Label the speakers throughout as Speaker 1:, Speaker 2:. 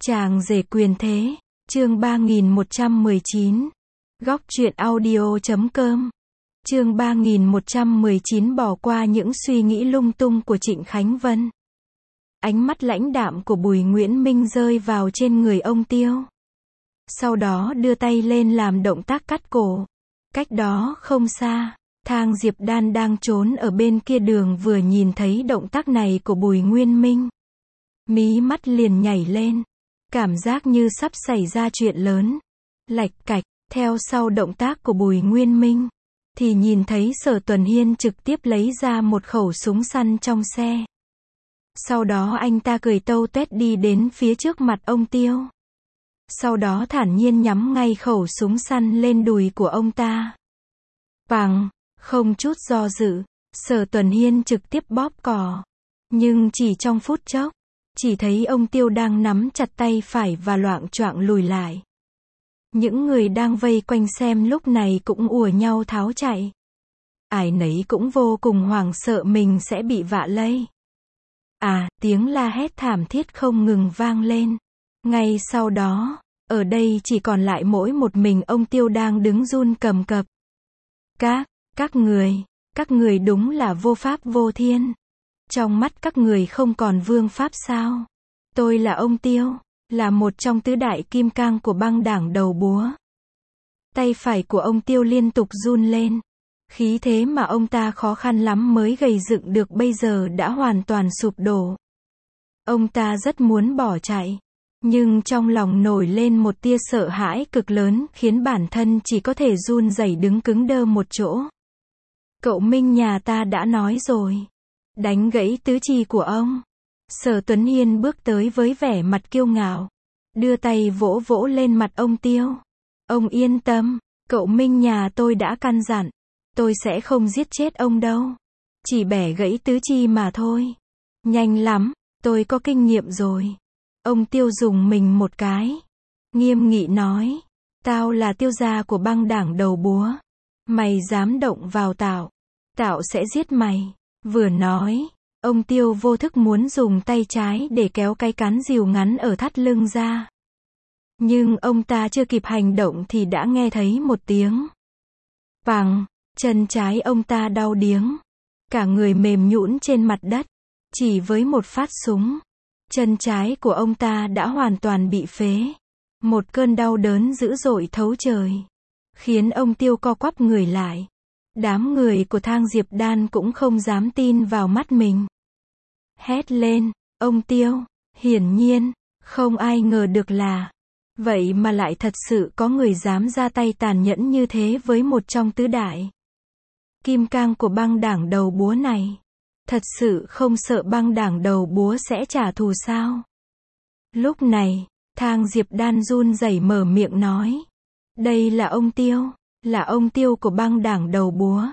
Speaker 1: Chàng rể quyền thế, chương 3119. Góc truyện audio.com. Chương 3119 bỏ qua những suy nghĩ lung tung của Trịnh Khánh Vân. Ánh mắt lãnh đạm của Bùi Nguyễn Minh rơi vào trên người ông Tiêu. Sau đó đưa tay lên làm động tác cắt cổ. Cách đó không xa, Thang Diệp Đan đang trốn ở bên kia đường vừa nhìn thấy động tác này của Bùi Nguyên Minh. Mí mắt liền nhảy lên. Cảm giác như sắp xảy ra chuyện lớn. Lạch cạch, theo sau động tác của Bùi Nguyên Minh, thì nhìn thấy Sở Tuần Hiên trực tiếp lấy ra một khẩu súng săn trong xe. Sau đó anh ta cười tâu tuét đi đến phía trước mặt ông Tiêu. Sau đó thản nhiên nhắm ngay khẩu súng săn lên đùi của ông ta. Bằng, không chút do dự, Sở Tuần Hiên trực tiếp bóp cò. Nhưng chỉ trong phút chốc, chỉ thấy ông Tiêu đang nắm chặt tay phải và loạng choạng lùi lại. Những người đang vây quanh xem lúc này cũng ùa nhau tháo chạy. Ai nấy cũng vô cùng hoảng sợ mình sẽ bị vạ lây. Tiếng la hét thảm thiết không ngừng vang lên. Ngay sau đó, ở đây chỉ còn lại mỗi một mình ông Tiêu đang đứng run cầm cập. Các người đúng là vô pháp vô thiên. Trong mắt các người không còn vương pháp sao? Tôi là ông Tiêu, là một trong tứ đại kim cang của băng đảng đầu búa. Tay phải của ông Tiêu liên tục run lên. Khí thế mà ông ta khó khăn lắm mới gầy dựng được bây giờ đã hoàn toàn sụp đổ. Ông ta rất muốn bỏ chạy, nhưng trong lòng nổi lên một tia sợ hãi cực lớn khiến bản thân chỉ có thể run rẩy đứng cứng đơ một chỗ. Cậu Minh nhà ta đã nói rồi. Đánh gãy tứ chi của ông. Sở Tuấn Hiên bước tới với vẻ mặt kiêu ngạo. Đưa tay vỗ vỗ lên mặt ông Tiêu. Ông yên tâm, cậu Minh nhà tôi đã căn dặn. Tôi sẽ không giết chết ông đâu. Chỉ bẻ gãy tứ chi mà thôi. Nhanh lắm, tôi có kinh nghiệm rồi. Ông Tiêu dùng mình một cái. Nghiêm nghị nói. Tao là Tiêu gia của băng đảng đầu búa. Mày dám động vào Tao sẽ giết mày. Vừa nói, ông Tiêu vô thức muốn dùng tay trái để kéo cái cán rìu ngắn ở thắt lưng ra. Nhưng ông ta chưa kịp hành động thì đã nghe thấy một tiếng. Bằng, chân trái ông ta đau điếng. Cả người mềm nhũn trên mặt đất. Chỉ với một phát súng, chân trái của ông ta đã hoàn toàn bị phế. Một cơn đau đớn dữ dội thấu trời. Khiến ông Tiêu co quắp người lại. Đám người của Thang Diệp Đan cũng không dám tin vào mắt mình. Hét lên, ông Tiêu, hiển nhiên, không ai ngờ được là, vậy mà lại thật sự có người dám ra tay tàn nhẫn như thế với một trong tứ đại kim cang của băng đảng đầu búa này. Thật sự không sợ băng đảng đầu búa sẽ trả thù sao? Lúc này, Thang Diệp Đan run rẩy mở miệng nói. Đây là ông Tiêu. Là ông Tiêu của băng đảng đầu búa.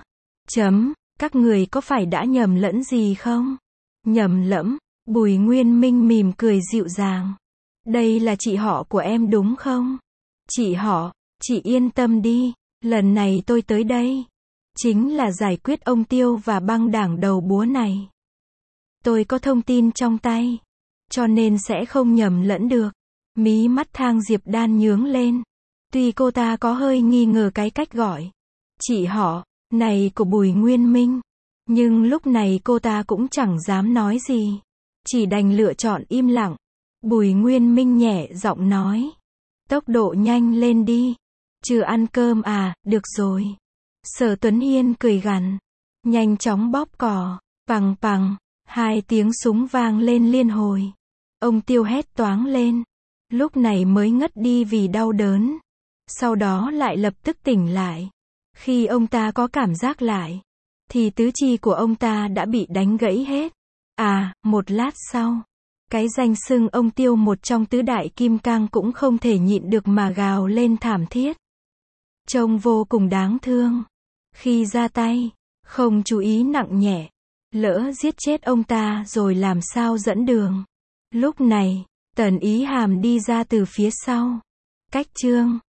Speaker 1: Các người có phải đã nhầm lẫn gì không? Nhầm lẫn, Bùi Nguyên Minh mỉm cười dịu dàng. Đây là chị họ của em đúng không? Chị họ, chị yên tâm đi, lần này tôi tới đây chính là giải quyết ông Tiêu và băng đảng đầu búa này. Tôi có thông tin trong tay, cho nên sẽ không nhầm lẫn được. Mí mắt Thang Diệp Đan nhướng lên. Tuy cô ta có hơi nghi ngờ cái cách gọi chị họ này của Bùi Nguyên Minh, nhưng lúc này cô ta cũng chẳng dám nói gì, chỉ đành lựa chọn im lặng. Bùi Nguyên Minh nhẹ giọng nói. Tốc độ nhanh lên đi. Chưa ăn cơm à? Được rồi. Sở Tuấn Hiên cười gằn. Nhanh chóng bóp cò. Pằng pằng. 2 tiếng súng vang lên liên hồi. Ông Tiêu hét toáng lên. Lúc này mới ngất đi vì đau đớn. Sau đó lại lập tức tỉnh lại. Khi ông ta có cảm giác lại, thì tứ chi của ông ta đã bị đánh gãy hết. Một lát sau, cái danh xưng ông Tiêu một trong tứ đại kim cang cũng không thể nhịn được mà gào lên thảm thiết. Trông vô cùng đáng thương. Khi ra tay, không chú ý nặng nhẹ, lỡ giết chết ông ta rồi làm sao dẫn đường. Lúc này, Tần Ý Hàm đi ra từ phía sau. Cách chương